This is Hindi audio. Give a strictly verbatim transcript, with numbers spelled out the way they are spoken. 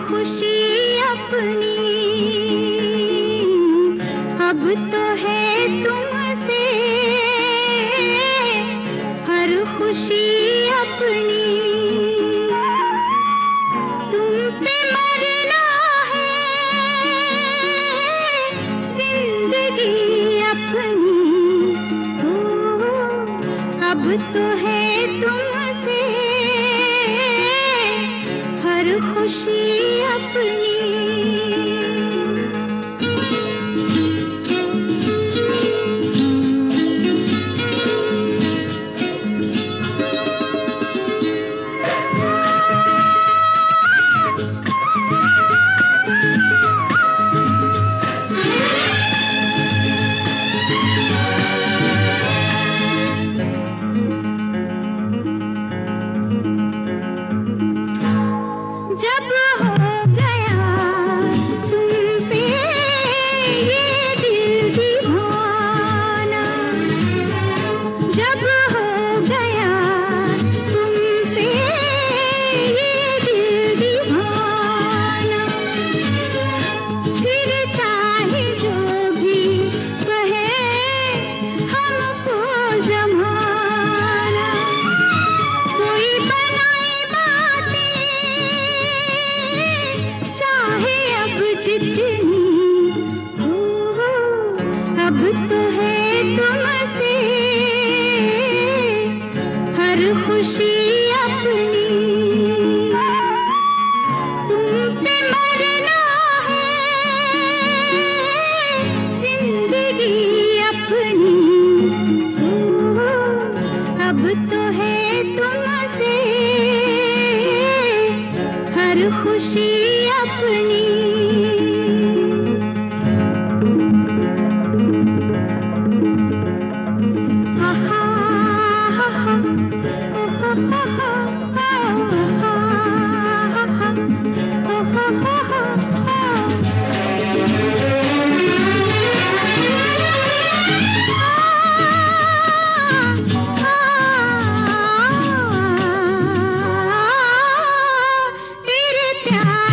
खुशी अपनी अब तो है तुमसे, हर खुशी अपनी तुम पे मरना है, जिंदगी अपनी ओ, अब तो है तुमसे, हर खुशी अपनी। जब हो गया तुम पे ये दिल दीवाना, जब हो गया तुम पे ये दिल दीवाना, फिर चाहे जो भी कहे हमको ज़माना, कोई बनाए बातें चाहे अब जितनी हो, अब तो है तुमसे, हर खुशी अपनी तुम पे मरना है, जिंदगी अपनी हो, अब तो है तुमसे, हर खुशी अपनी। आहा, आहा, आहा, तेरे प्यार